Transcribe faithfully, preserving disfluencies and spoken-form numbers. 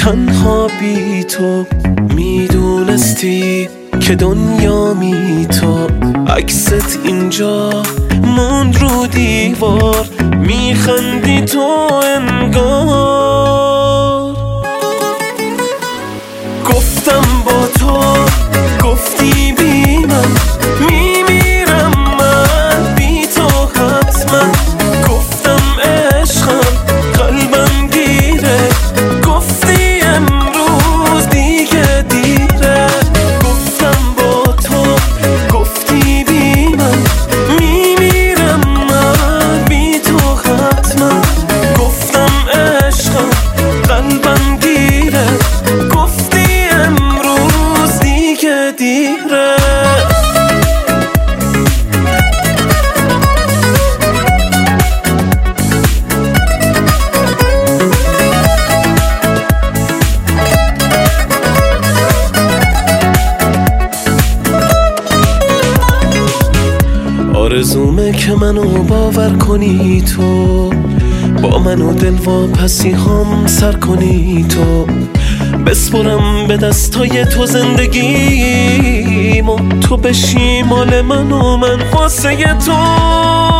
تنها بی تو. میدونستی که دنیا می تو، عکست اینجا موند رو دیوار، میخندی تو انگار. گفتم با تو، گفتی بی من میمیرم من بی تو حتما. گفتم عشقم قلبم گیره، گفتی امروز دیگه دیره. گفتم با تو، گفتی بی من میمیرم من بی تو حتما. گفتم عشقم قلبم گیره، گفتی امروز دیگه دیره. آرزومه که منو باور کنی تو، با منو دل و پسی هم سر کنی تو. بسپرم به دستای تو زندگیمو، تو بشی مال من و من واسه تو.